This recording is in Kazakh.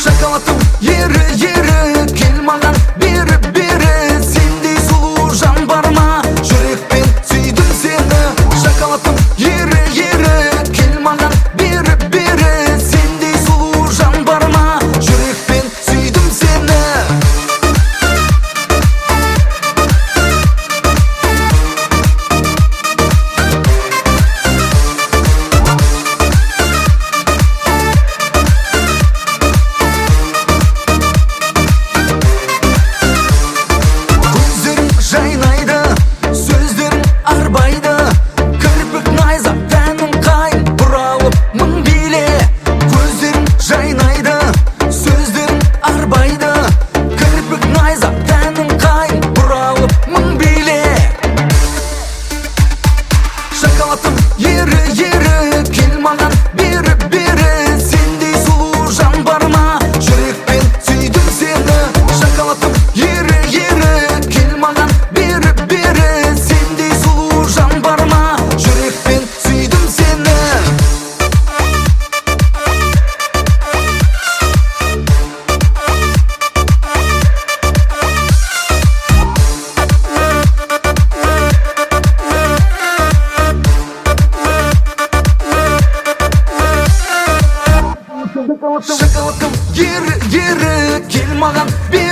Шоколадым ері кел маған бері сендей сұлу жан бар ма жүрекпен сүйдім сені шоколадым ері кел маған бері сендей сұлу жан бар ма жүрекпен сүйдім сені жайнайды сөздерің арбайды кірпік найза тәнің қайын бұралып мың биле көздерің жайнайды сөздерің арбайды кірпік найза тәнің қайын бұралып мың биле шоколадым ері кел маған бері сендей сұлу жан бар ма жүрекпен сүйдім сені шоколадым ері кел маған бері сендей сұлу жан бар ма жүрекпен сүйдім сені шоколадым ері кел маған